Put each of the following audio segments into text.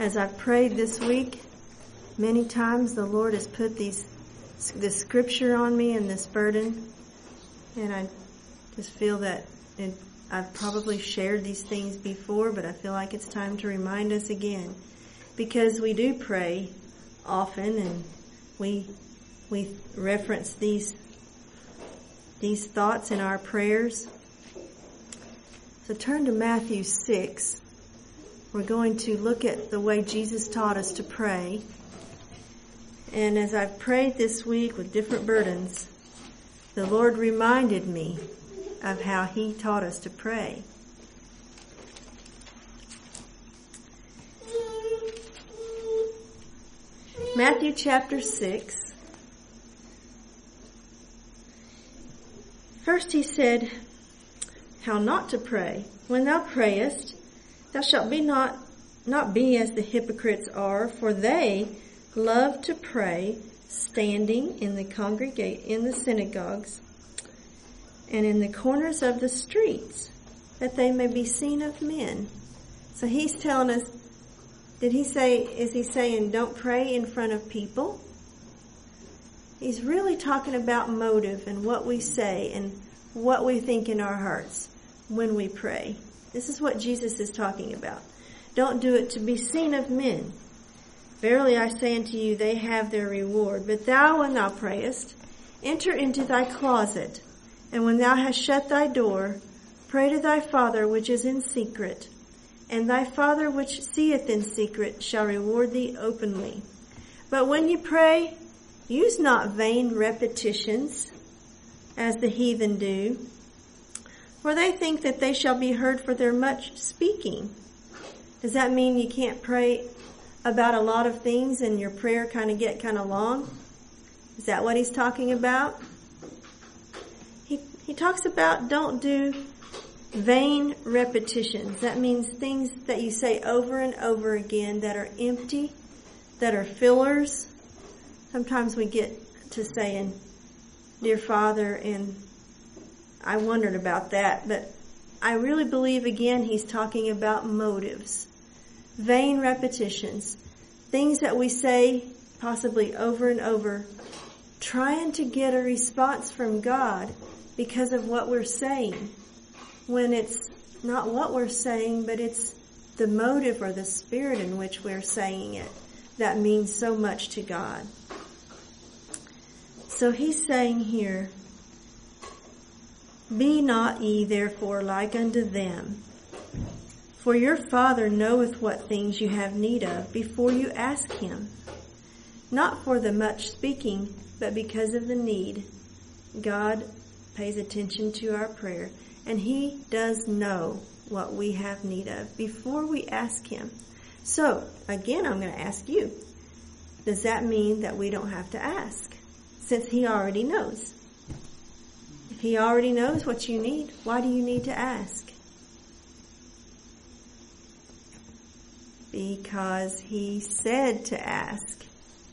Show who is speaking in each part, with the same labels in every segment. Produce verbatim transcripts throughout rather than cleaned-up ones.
Speaker 1: As I've prayed this week, many times the Lord has put these this scripture on me and this burden, and I just feel that it, I've probably shared these things before, but I feel like it's time to remind us again, because we do pray often, and we we reference these these thoughts in our prayers. So turn to Matthew six. We're going to look at the way Jesus taught us to pray. And as I've prayed this week with different burdens, the Lord reminded me of how He taught us to pray. Matthew chapter six. First He said, how not to pray. When thou prayest, thou shalt be not, not be as the hypocrites are, for they love to pray standing in the congregate, in the synagogues, and in the corners of the streets, that they may be seen of men. So He's telling us, did He say, is He saying don't pray in front of people? He's really talking about motive and what we say and what we think in our hearts when we pray. This is what Jesus is talking about. Don't do it to be seen of men. Verily I say unto you, they have their reward. But thou, when thou prayest, enter into thy closet, and when thou hast shut thy door, pray to thy Father which is in secret, and thy Father which seeth in secret shall reward thee openly. But when you pray, use not vain repetitions, as the heathen do, for they think that they shall be heard for their much speaking. Does that mean you can't pray about a lot of things and your prayer kind of get kind of long? Is that what He's talking about? He he talks about don't do vain repetitions. That means things that you say over and over again that are empty, that are fillers. Sometimes we get to saying, Dear Father, and I wondered about that, but I really believe, again, He's talking about motives. Vain repetitions. Things that we say possibly over and over, trying to get a response from God because of what we're saying, when it's not what we're saying, but it's the motive or the spirit in which we're saying it that means so much to God. So He's saying here, be not ye therefore like unto them, for your Father knoweth what things you have need of before you ask Him. Not for the much speaking, but because of the need. God pays attention to our prayer, and He does know what we have need of before we ask Him. So, again, I'm going to ask you, does that mean that we don't have to ask, since He already knows? If He already knows what you need, why do you need to ask? Because He said to ask.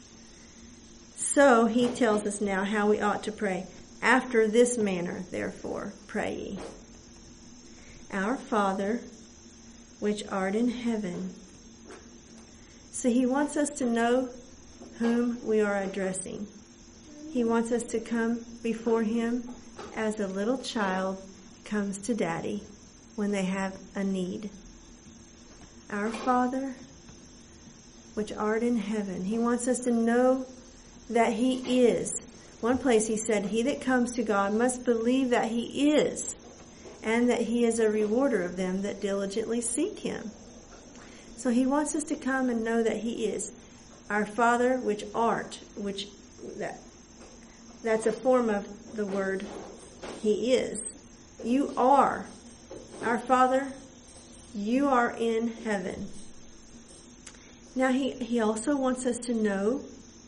Speaker 1: So He tells us now how we ought to pray. After this manner, therefore, pray ye. Our Father, which art in heaven. So He wants us to know whom we are addressing. He wants us to come before Him as a little child comes to Daddy when they have a need. Our Father, which art in heaven. He wants us to know that He is. One place He said, he that comes to God must believe that He is, and that He is a rewarder of them that diligently seek Him. So He wants us to come and know that He is. Our Father, which art, which that that's a form of the word He is. You are. Our Father, you are in heaven. Now he, he also wants us to know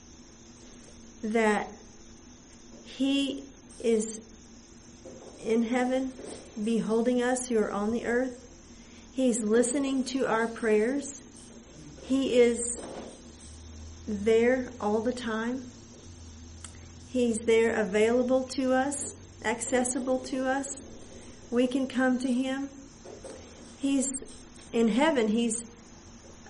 Speaker 1: that He is in heaven, beholding us who are on the earth. He's listening to our prayers. He is there all the time. He's there available to us, accessible to us. We can come to Him. He's in heaven. He's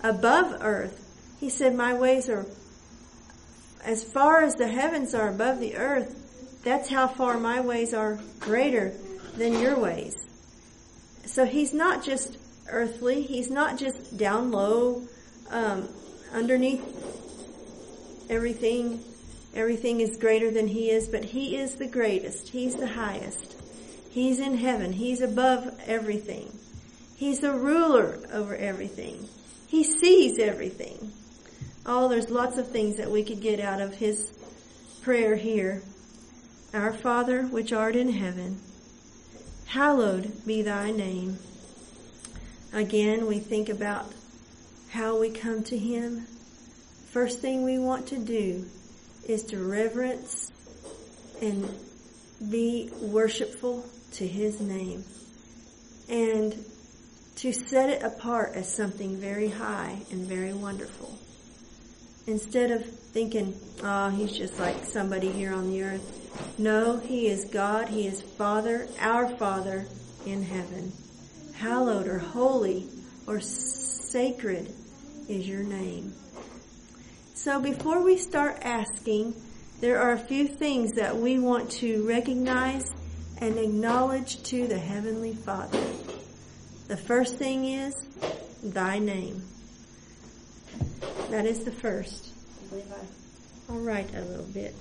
Speaker 1: above earth. He said, my ways are as far as the heavens are above the earth. That's how far my ways are greater than your ways. So he's not just earthly. He's not just down low, um, underneath everything. Everything is greater than he is, but he is the greatest. He's the highest. He's in heaven. He's above everything. He's the ruler over everything. He sees everything. Oh, there's lots of things that we could get out of his prayer here. Our Father, which art in heaven, hallowed be thy name. Again, we think about how we come to him. First thing we want to do is to reverence and be worshipful to his name, and to set it apart as something very high and very wonderful. Instead of thinking, oh, he's just like somebody here on the earth. No, he is God. He is Father, our Father in heaven. Hallowed or holy or sacred is your name. So before we start asking, there are a few things that we want to recognize and acknowledge to the Heavenly Father. The first thing is thy name. That is the first. I'll write a little bit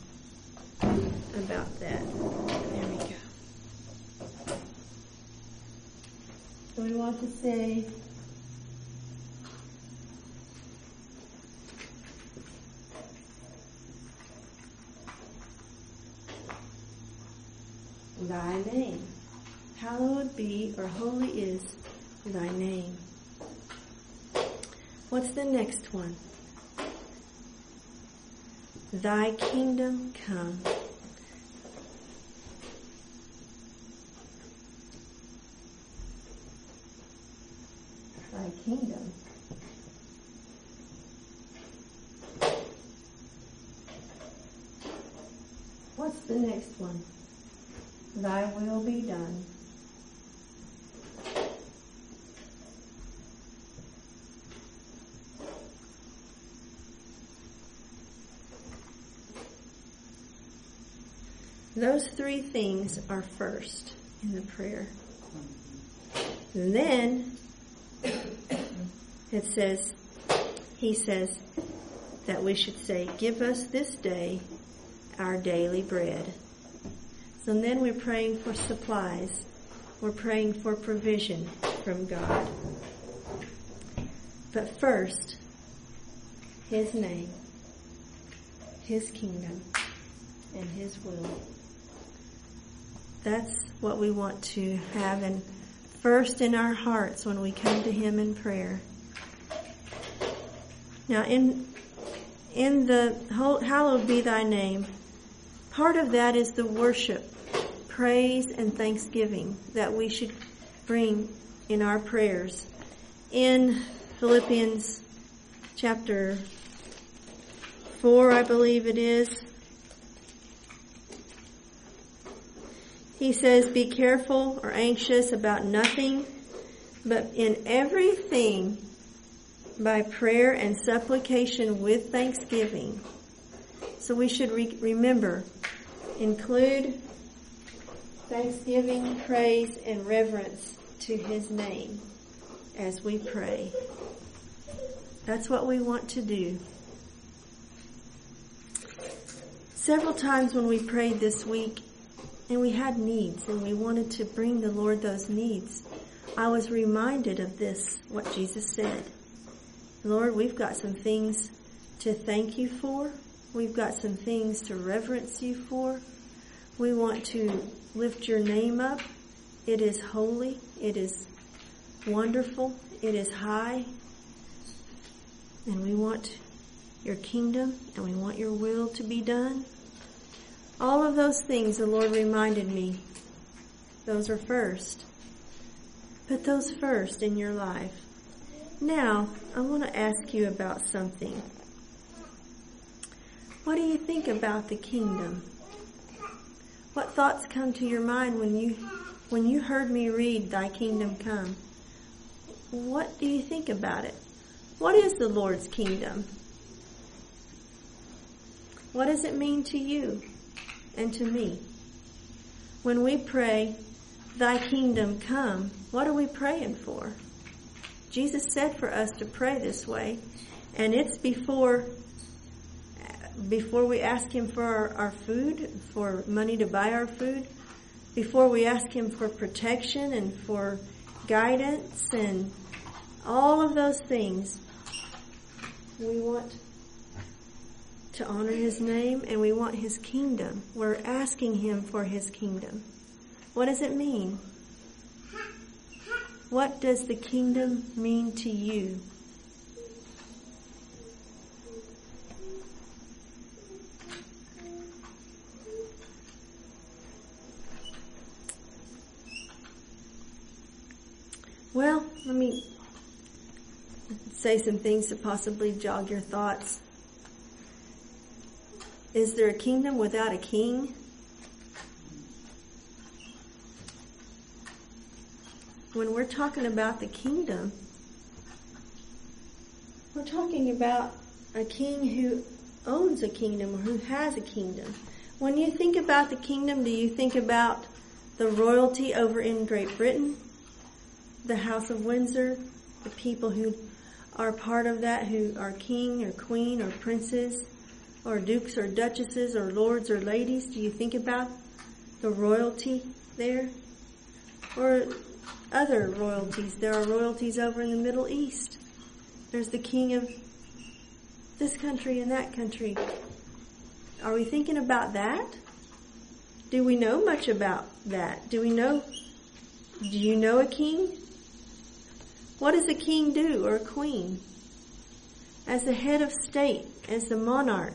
Speaker 1: about that. There we go. So we want to say, thy name. Hallowed be, or holy is, thy name. What's the next one? Thy kingdom come. Thy kingdom. What's the next one? Thy will be done. Those three things are first in the prayer. And then it says, he says that we should say, give us this day our daily bread. So then we're praying for supplies. We're praying for provision from God. But first, his name, his kingdom, and his will. That's what we want to have in first in our hearts when we come to him in prayer. Now, in in the whole, hallowed be thy name, part of that is the worship, praise, and thanksgiving that we should bring in our prayers. In Philippians chapter four, I believe it is, he says, be careful or anxious about nothing, but in everything, by prayer and supplication with thanksgiving. So we should re- remember, include thanksgiving, praise, and reverence to his name as we pray. That's what we want to do. Several times when we prayed this week, and we had needs, and we wanted to bring the Lord those needs, I was reminded of this, what Jesus said. Lord, we've got some things to thank you for. We've got some things to reverence you for. We want to lift your name up. It is holy. It is wonderful. It is high. And we want your kingdom, and we want your will to be done. All of those things the Lord reminded me, those are first. Put those first in your life. Now, I want to ask you about something. What do you think about the kingdom? What thoughts come to your mind when you when you heard me read Thy Kingdom Come? What do you think about it? What is the Lord's kingdom? What does it mean to you and to me? When we pray, thy kingdom come, what are we praying for? Jesus said for us to pray this way, and it's before before we ask him for our, our food, for money to buy our food, before we ask him for protection and for guidance and all of those things. We want to honor his name and we want his kingdom. We're asking him for his kingdom. What does it mean? What does the kingdom mean to you? Well, let me say some things to possibly jog your thoughts. Is there a kingdom without a king? When we're talking about the kingdom, we're talking about a king who owns a kingdom or who has a kingdom. When you think about the kingdom, do you think about the royalty over in Great Britain? The House of Windsor, the people who are part of that, who are king or queen or princes or dukes or duchesses or lords or ladies? Do you think about the royalty there? Or other royalties? There are royalties over in the Middle East. There's the king of this country and that country. Are we thinking about that? Do we know much about that? Do we know, do you know a king? What does a king do, or a queen? As the head of state, as the monarch.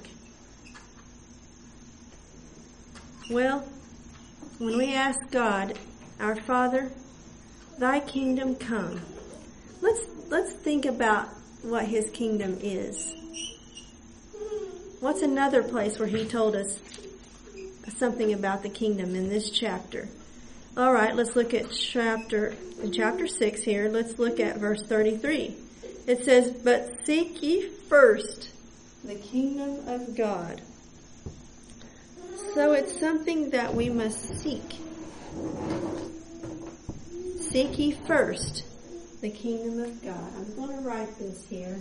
Speaker 1: Well, when we ask God, our Father, thy kingdom come. Let's let's think about what his kingdom is. What's another place where he told us something about the kingdom in this chapter? All right, let's look at chapter in chapter six here. Let's look at verse thirty-three. It says, "But seek ye first the kingdom of God." So it's something that we must seek. Seek ye first the kingdom of God. I'm going to write this here.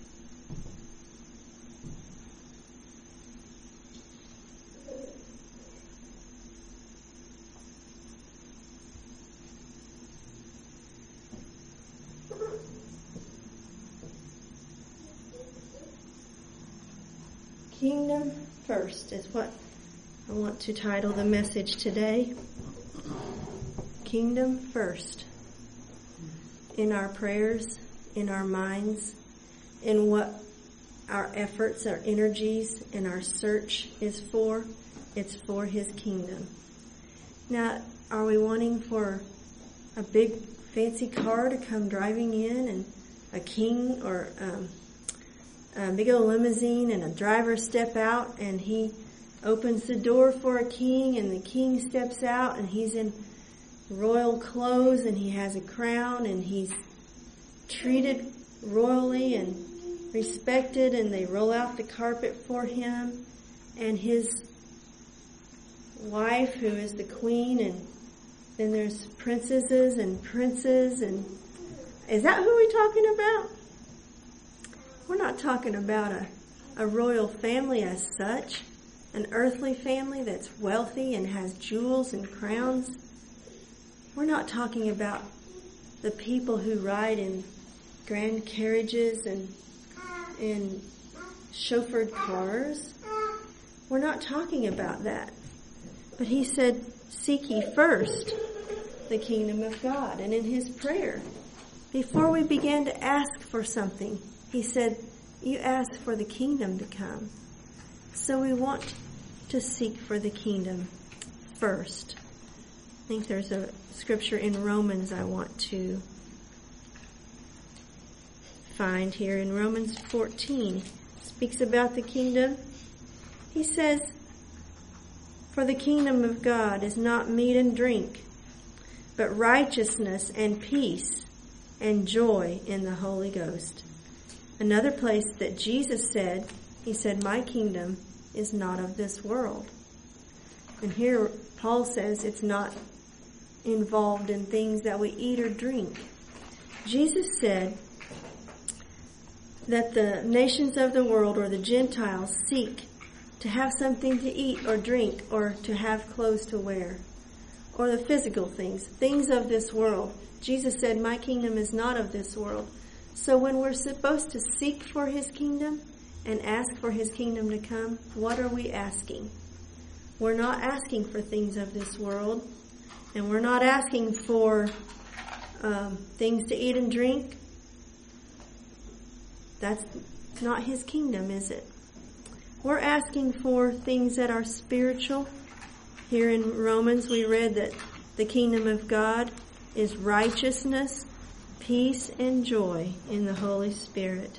Speaker 1: Kingdom first is what I want to title the message today. Kingdom first. In our prayers, in our minds, in what our efforts, our energies, and our search is for, it's for his kingdom. Now, are we wanting for a big fancy car to come driving in and a king or um, a big old limousine and a driver step out and he opens the door for a king and the king steps out and he's in royal clothes and he has a crown and he's treated royally and respected and they roll out the carpet for him and his wife who is the queen and then there's princesses and princes and is that who we're talking about? We're not talking about a, a royal family as such, an earthly family that's wealthy and has jewels and crowns. We're not talking about the people who ride in grand carriages and in chauffeured cars. We're not talking about that. But he said, seek ye first the kingdom of God. And in his prayer, before we began to ask for something, he said, you ask for the kingdom to come. So we want to seek for the kingdom first. I think there's a scripture in Romans I want to find here. In Romans fourteen, speaks about the kingdom. He says, for the kingdom of God is not meat and drink, but righteousness and peace and joy in the Holy Ghost. Another place that Jesus said, he said, my kingdom is not of this world. And here Paul says it's not involved in things that we eat or drink. Jesus said that the nations of the world or the Gentiles seek to have something to eat or drink or to have clothes to wear, or the physical things, things of this world. Jesus said, my kingdom is not of this world. So when we're supposed to seek for his kingdom and ask for his kingdom to come, what are we asking? We're not asking for things of this world, and we're not asking for um, things to eat and drink. That's not his kingdom, is it? We're asking for things that are spiritual. Here in Romans, we read that the kingdom of God is righteousness, peace, and joy in the Holy Spirit.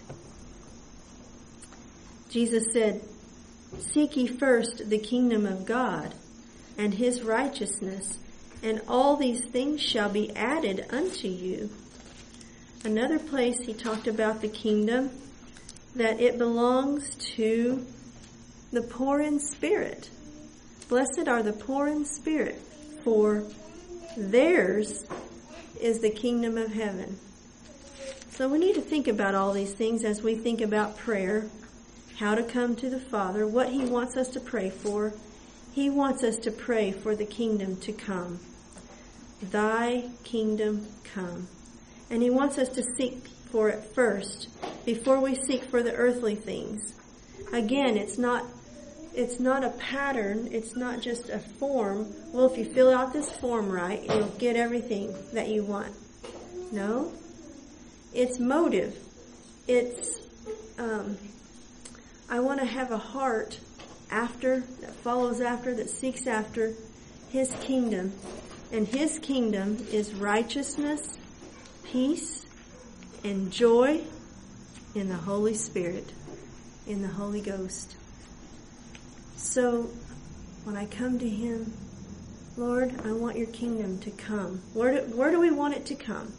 Speaker 1: Jesus said, seek ye first the kingdom of God and his righteousness, and all these things shall be added unto you. Another place he talked about the kingdom, that it belongs to the poor in spirit. Blessed are the poor in spirit, for theirs is the kingdom of heaven. So we need to think about all these things as we think about prayer, how to come to the Father, what he wants us to pray for. He wants us to pray for the kingdom to come. Thy kingdom come. And he wants us to seek for it first before we seek for the earthly things. Again, it's not it's not a pattern. It's not just a form. Well, if you fill out this form right, you'll get everything that you want. No. It's motive. It's, um, I want to have a heart after, that follows after, that seeks after his kingdom. And his kingdom is righteousness, peace, and joy in the Holy Spirit, in the Holy Ghost. So when I come to him, Lord, I want your kingdom to come. Where do, where do we want it to come?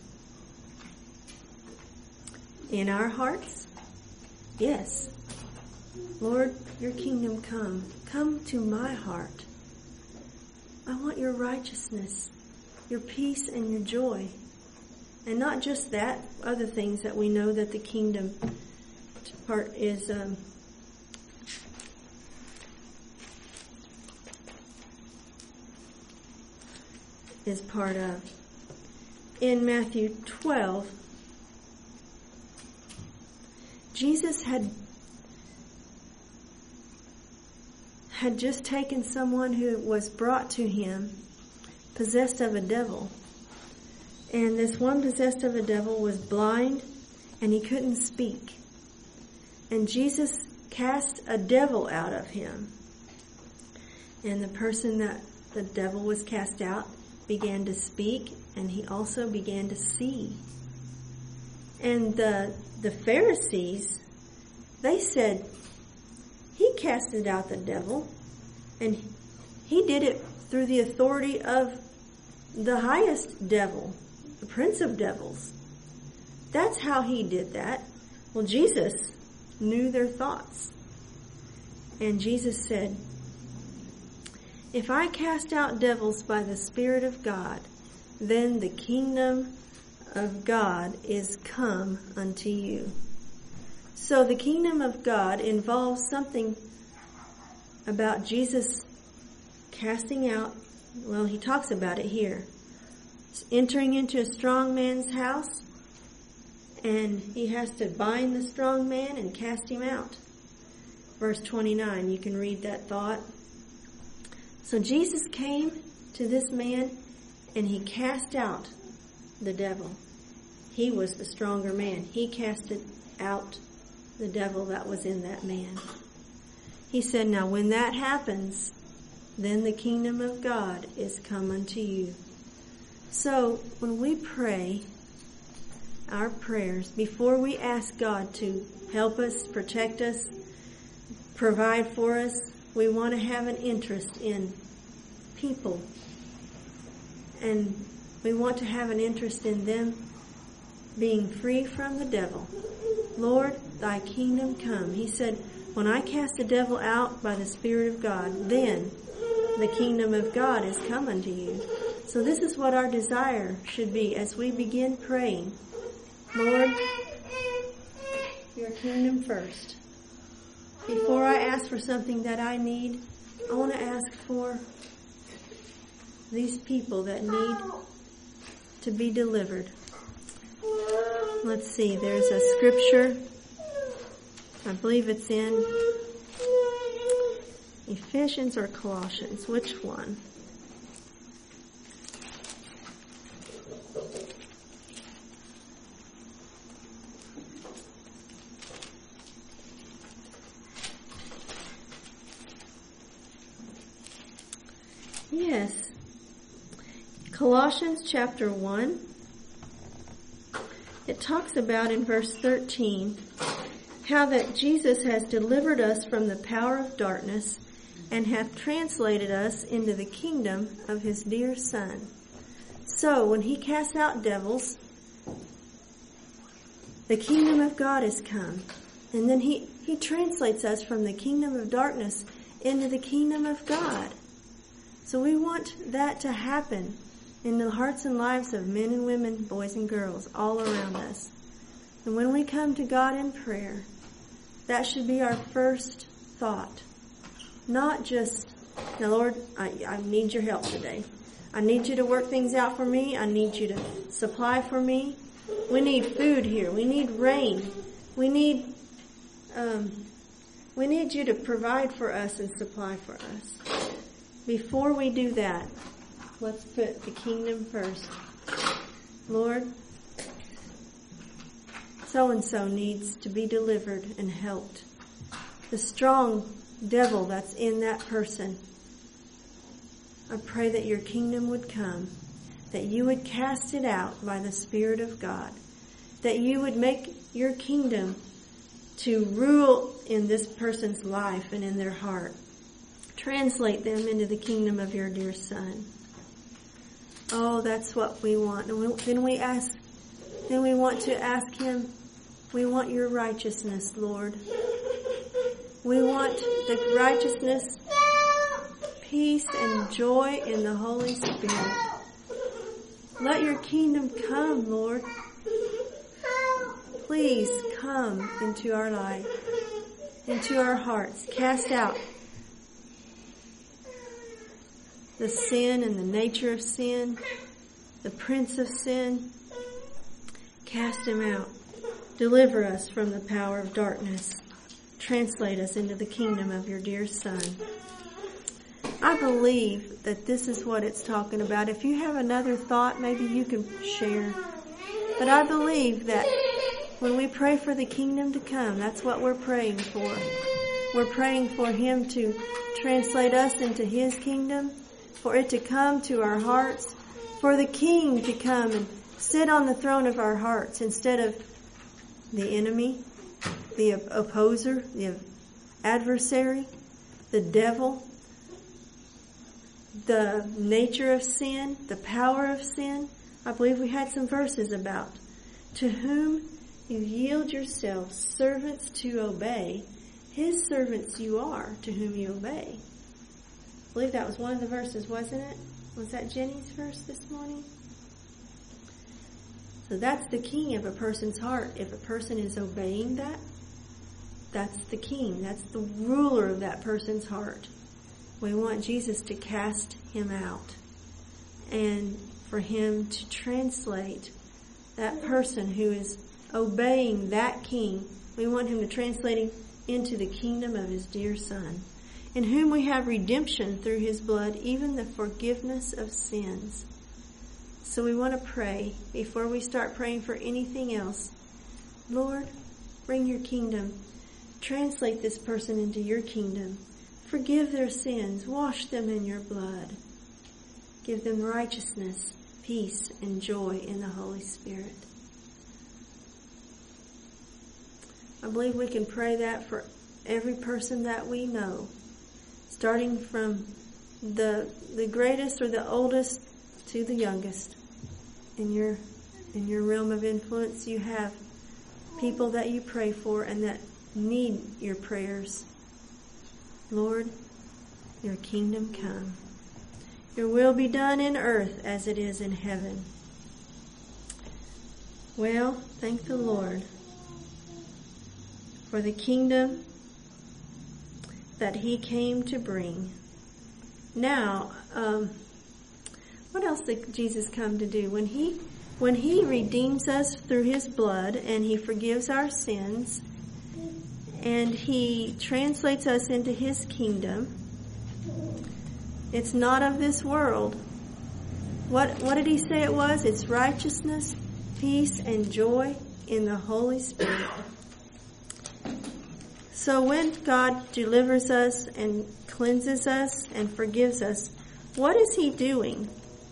Speaker 1: In our hearts? Yes. Lord, your kingdom come. Come to my heart. I want your righteousness, your peace, and your joy. And not just that, other things that we know that the kingdom part is um, is part of. In Matthew twelve, Jesus had had just taken someone who was brought to him possessed of a devil. And this one possessed of a devil was blind and he couldn't speak. And Jesus cast a devil out of him. And the person that the devil was cast out began to speak, and he also began to see. And the the Pharisees, they said, he casted out the devil, and he did it through the authority of the highest devil, the prince of devils. That's how he did that. Well, Jesus knew their thoughts. And Jesus said, if I cast out devils by the Spirit of God, then the kingdom of God is come unto you. So the kingdom of God involves something about Jesus casting out, well, he talks about it here. It's entering into a strong man's house, and he has to bind the strong man and cast him out. Verse twenty-nine, you can read that thought. So Jesus came to this man and he cast out the devil. He was the stronger man. He casted out the devil that was in that man. He said, now when that happens, then the kingdom of God is come unto you. So when we pray our prayers, before we ask God to help us, protect us, provide for us, we want to have an interest in people. And we want to have an interest in them being free from the devil. Lord, thy kingdom come. He said, when I cast the devil out by the Spirit of God, then the kingdom of God is come unto you. So this is what our desire should be as we begin praying. Lord, your kingdom first. Before I ask for something that I need, I want to ask for these people that need to be delivered. Let's see, there's a scripture. I believe it's in Ephesians or Colossians. Which one? Yes. Colossians chapter one. It talks about in verse thirteen how that Jesus has delivered us from the power of darkness and hath translated us into the kingdom of his dear Son. So when he casts out devils, the kingdom of God is come. And then he, he translates us from the kingdom of darkness into the kingdom of God. So we want that to happen in the hearts and lives of men and women, boys and girls, all around us. And when we come to God in prayer, that should be our first thought. Not just, now Lord, I, I need your help today. I need you to work things out for me. I need you to supply for me. We need food here. We need rain. We need, um, we need you to provide for us and supply for us. Before we do that, let's put the kingdom first. Lord, so-and-so needs to be delivered and helped. The strong devil that's in that person, I pray that your kingdom would come, that you would cast it out by the Spirit of God, that you would make your kingdom to rule in this person's life and in their heart. Translate them into the kingdom of your dear Son. Oh, that's what we want. And we, then we ask, then we want to ask him, we want your righteousness, Lord. We want the righteousness, peace, and joy in the Holy Spirit. Let your kingdom come, Lord. Please come into our life, into our hearts. Cast out the sin and the nature of sin, the prince of sin. Cast him out. Deliver us from the power of darkness. Translate us into the kingdom of your dear Son. I believe that this is what it's talking about. If you have another thought, maybe you can share. But I believe that when we pray for the kingdom to come, that's what we're praying for. We're praying for him to translate us into his kingdom, for it to come to our hearts, for the king to come and sit on the throne of our hearts instead of the enemy, the opposer, the adversary, the devil, the nature of sin, the power of sin. I believe we had some verses about, to whom you yield yourselves servants to obey, his servants you are to whom you obey. I believe that was one of the verses, wasn't it? Was that Jenny's verse this morning? So that's the king of a person's heart. If a person is obeying that, that's the king. That's the ruler of that person's heart. We want Jesus to cast him out and for him to translate that person who is obeying that king. We want him to translate him into the kingdom of his dear Son, in whom we have redemption through his blood, even the forgiveness of sins. So we want to pray before we start praying for anything else. Lord, bring your kingdom. Translate this person into your kingdom. Forgive their sins. Wash them in your blood. Give them righteousness, peace, and joy in the Holy Spirit. I believe we can pray that for every person that we know, starting from the the greatest or the oldest to the youngest. In your in your realm of influence, you have people that you pray for and that need your prayers. Lord, your kingdom come. Your will be done in earth as it is in heaven. Well, thank the Lord for the kingdom that he came to bring. Now, um, what else did Jesus come to do? When he, when he redeems us through his blood and he forgives our sins and he translates us into his kingdom, it's not of this world. What, what did he say it was? It's righteousness, peace, and joy in the Holy Spirit. So when God delivers us and cleanses us and forgives us, what is he doing?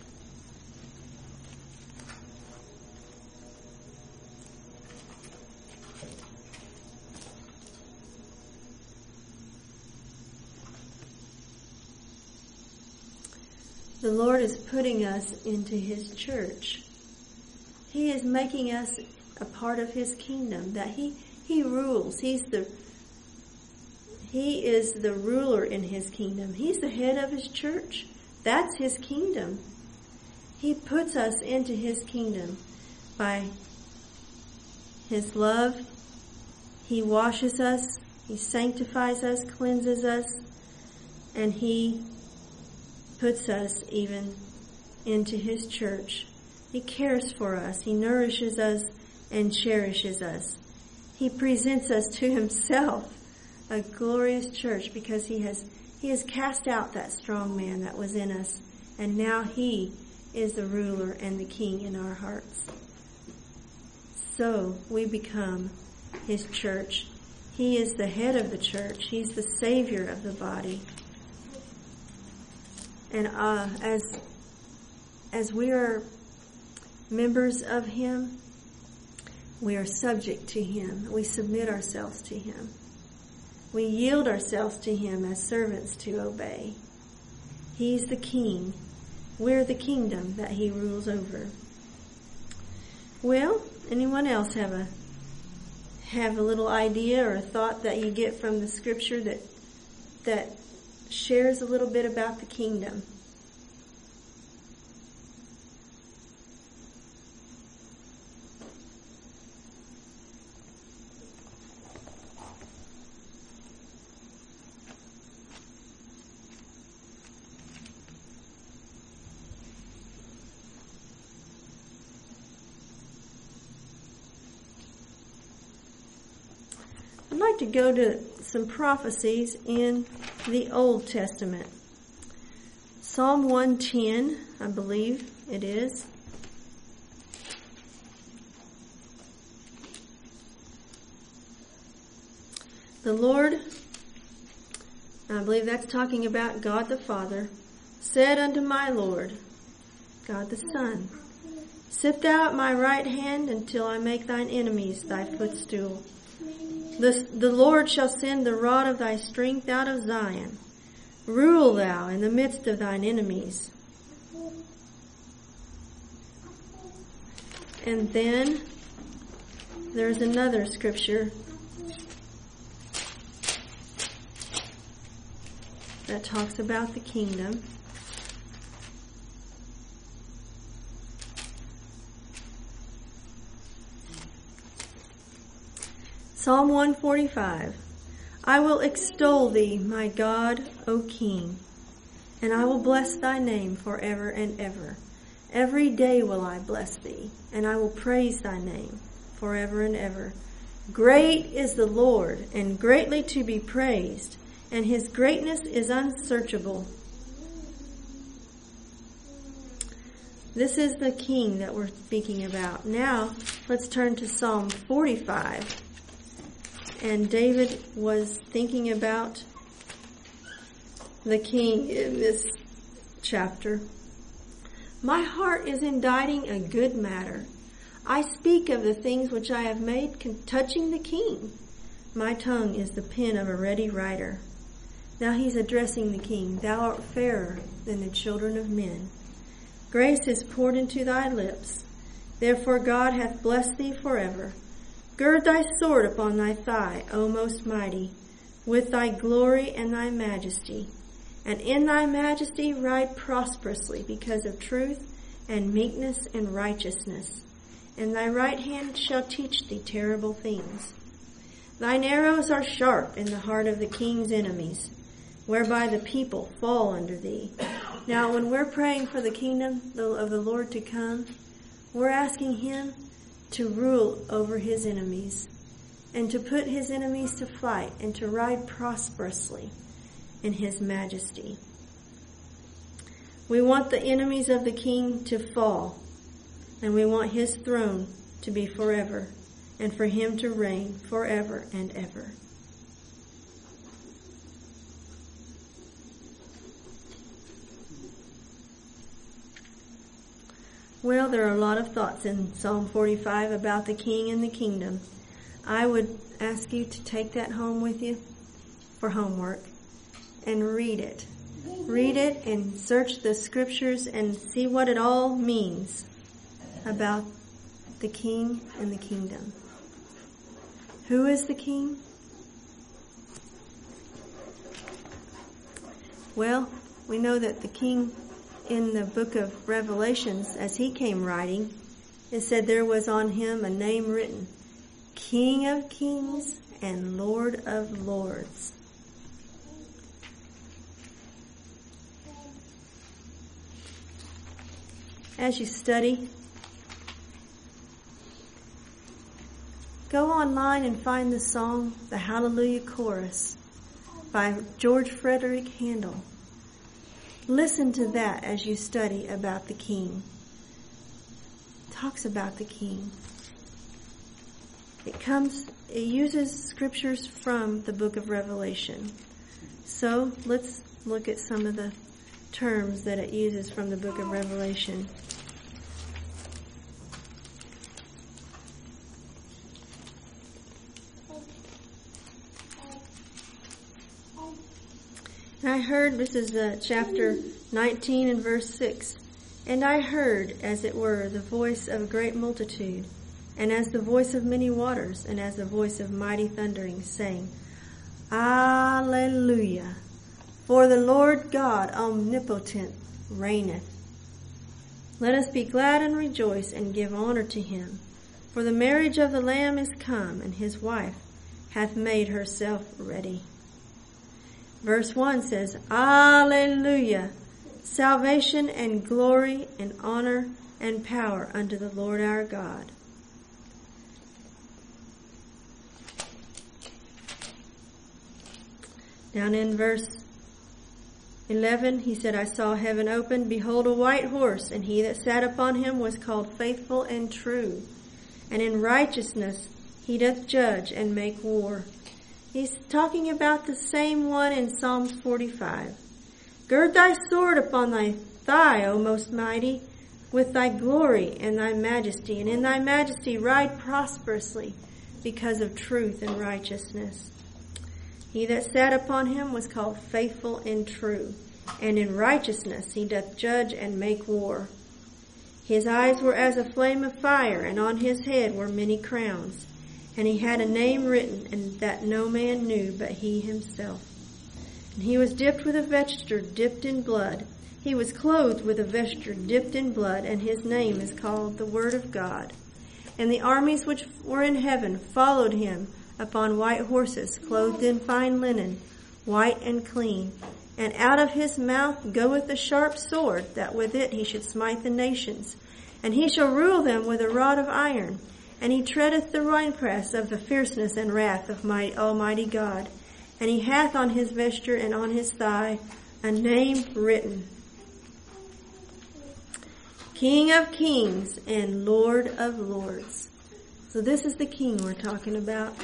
Speaker 1: The Lord is putting us into his church. He is making us a part of his kingdom, that he, he rules. He's the He is the ruler in his kingdom. He's the head of his church. That's his kingdom. He puts us into his kingdom by his love. He washes us. He sanctifies us, cleanses us, and he puts us even into his church. He cares for us. He nourishes us and cherishes us. He presents us to himself, a glorious church, because he has he has cast out that strong man that was in us, and now he is the ruler and the king in our hearts. So we become his church. He is the head of the church. He's the savior of the body. And uh, as as we are members of him, we are subject to him. We submit ourselves to him. We yield ourselves to him as servants to obey. He's the king. We're the kingdom that he rules over. Well, anyone else have a have a little idea or a thought that you get from the scripture that that shares a little bit about the kingdom? I'd like to go to some prophecies in the Old Testament. Psalm one ten, I believe it is. The Lord, I believe that's talking about God the Father, said unto my Lord, God the Son, sit thou at my right hand until I make thine enemies thy footstool. The, the Lord shall send the rod of thy strength out of Zion. Rule thou in the midst of thine enemies. And then there's another scripture that talks about the kingdom. Psalm one forty-five. I will extol thee, my God, O King, and I will bless thy name forever and ever. Every day will I bless thee, and I will praise thy name forever and ever. Great is the Lord, and greatly to be praised, and his greatness is unsearchable. This is the King that we're speaking about. Now, let's turn to Psalm forty-five. And David was thinking about the king in this chapter. My heart is inditing a good matter. I speak of the things which I have made touching the king. My tongue is the pen of a ready writer. Now he's addressing the king. Thou art fairer than the children of men. Grace is poured into thy lips. Therefore God hath blessed thee forever. Gird thy sword upon thy thigh, O most mighty, with thy glory and thy majesty. And in thy majesty ride prosperously because of truth and meekness and righteousness. And thy right hand shall teach thee terrible things. Thine arrows are sharp in the heart of the king's enemies, whereby the people fall under thee. Now, when we're praying for the kingdom of the Lord to come, we're asking him to rule over his enemies and to put his enemies to flight and to ride prosperously in his majesty. We want the enemies of the king to fall, and we want his throne to be forever, and for him to reign forever and ever. Well, there are a lot of thoughts in Psalm forty-five about the king and the kingdom. I would ask you to take that home with you for homework and read it. Read it and search the scriptures and see what it all means about the king and the kingdom. Who is the king? Well, we know that the king in the book of Revelations, as he came riding, it said there was on him a name written, King of Kings and Lord of Lords. As you study, go online and find the song, The Hallelujah Chorus by George Frederick Handel. Listen to that as you study about the king. It talks about the king. It comes, it uses scriptures from the book of Revelation. So let's look at some of the terms that it uses from the book of Revelation. I heard, this is uh, chapter nineteen and verse six, and I heard, as it were, the voice of a great multitude, and as the voice of many waters, and as the voice of mighty thundering, saying, Alleluia! For the Lord God omnipotent reigneth. Let us be glad and rejoice and give honor to him. For the marriage of the Lamb is come, and his wife hath made herself ready. Verse one says, Alleluia! Salvation and glory and honor and power unto the Lord our God. Down in verse eleven, he said, I saw heaven open, behold a white horse, and he that sat upon him was called Faithful and True. And in righteousness he doth judge and make war. He's talking about the same one in Psalms forty-five. Gird thy sword upon thy thigh, O most mighty, with thy glory and thy majesty, and in thy majesty ride prosperously because of truth and righteousness. He that sat upon him was called Faithful and True, and in righteousness he doth judge and make war. His eyes were as a flame of fire, and on his head were many crowns. And he had a name written, and that no man knew but he himself. And he was dipped with a vesture dipped in blood. He was clothed with a vesture dipped in blood, and his name is called the Word of God. And the armies which were in heaven followed him upon white horses, clothed in fine linen, white and clean. And out of his mouth goeth a sharp sword, that with it he should smite the nations. And he shall rule them with a rod of iron. And he treadeth the winepress of the fierceness and wrath of my Almighty God. And he hath on his vesture and on his thigh a name written, King of Kings and Lord of Lords. So this is the king we're talking about.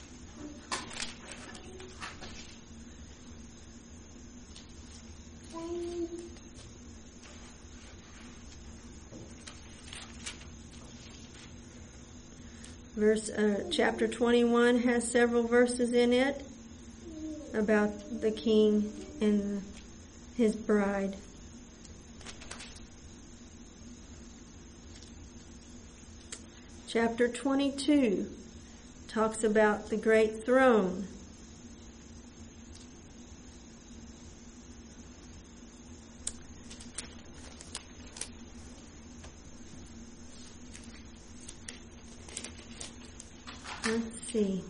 Speaker 1: Verse uh, chapter twenty-one has several verses in it about the king and his bride. Chapter twenty-two talks about the great throne. Let's see.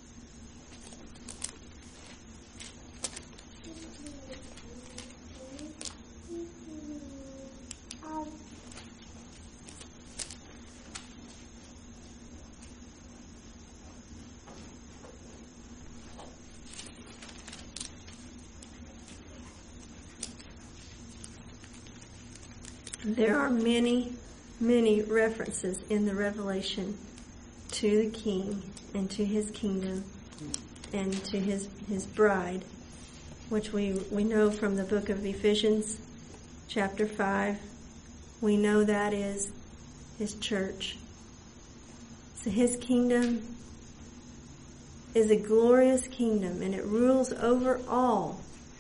Speaker 1: There are many, many references in the Revelation to the King and to his kingdom and to his his bride, which we, we know from the book of Ephesians, chapter five. We know that is his church. So his kingdom is a glorious kingdom, and it rules over all.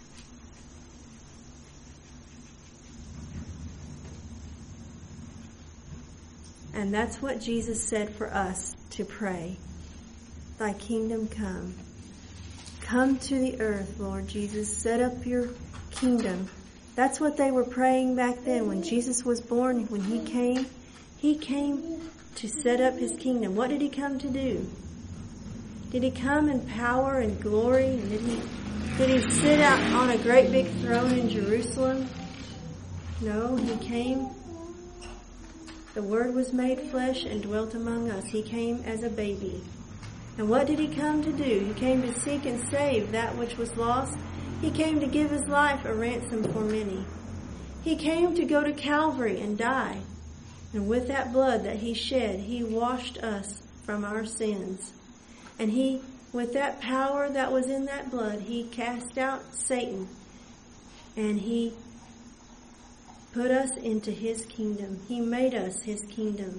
Speaker 1: And that's what Jesus said for us to pray. Thy kingdom come. Come to the earth, Lord Jesus. Set up your kingdom. That's what they were praying back then when Jesus was born, when he came. He came to set up his kingdom. What did he come to do? Did he come in power and glory? And did he, did he sit out on a great big throne in Jerusalem? No, he came. The Word was made flesh and dwelt among us. He came as a baby. And what did he come to do? He came to seek and save that which was lost. He came to give his life a ransom for many. He came to go to Calvary and die. And with that blood that he shed, he washed us from our sins. And he, with that power that was in that blood, he cast out Satan. And he put us into his kingdom. He made us his kingdom.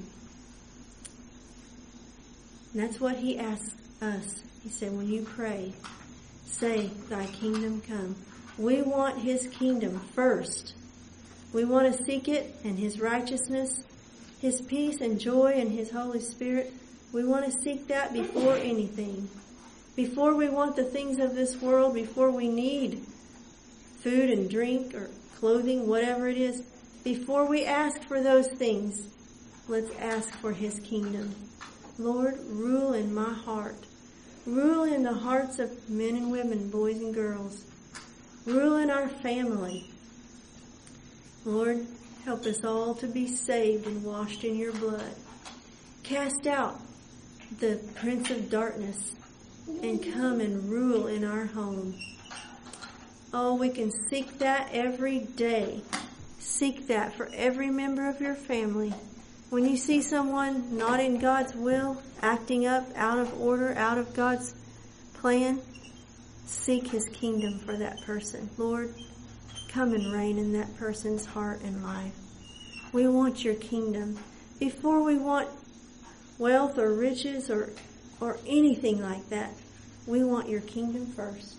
Speaker 1: And that's what he asked us. He said, when you pray, say, thy kingdom come. We want his kingdom first. We want to seek it and his righteousness, his peace and joy and his Holy Spirit. We want to seek that before anything. Before we want the things of this world, before we need food and drink or clothing, whatever it is, before we ask for those things, let's ask for his kingdom. Lord, rule in my heart. Rule in the hearts of men and women, boys and girls. Rule in our family. Lord, help us all to be saved and washed in your blood. Cast out the prince of darkness and come and rule in our home. Oh, we can seek that every day. Seek that for every member of your family. When you see someone not in God's will, acting up, out of order, out of God's plan, seek his kingdom for that person. Lord, come and reign in that person's heart and life. We want your kingdom. Before we want wealth or riches or, or anything like that, we want your kingdom first.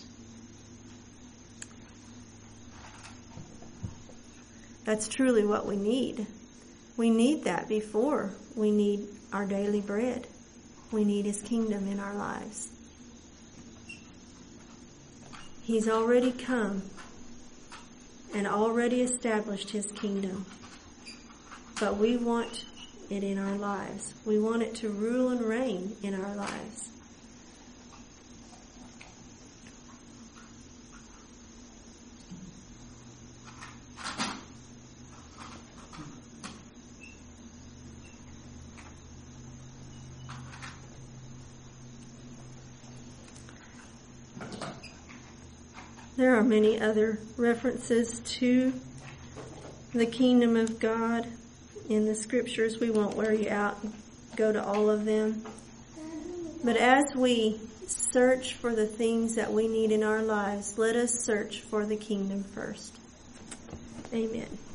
Speaker 1: That's truly what we need. We need that before we need our daily bread. We need his kingdom in our lives. He's already come and already established his kingdom. But we want it in our lives. We want it to rule and reign in our lives. There are many other references to the kingdom of God in the scriptures. We won't wear you out and go to all of them. But as we search for the things that we need in our lives, let us search for the kingdom first. Amen.